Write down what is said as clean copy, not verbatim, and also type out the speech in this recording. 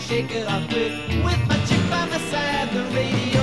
shake it off quick with my chick by my side. The radio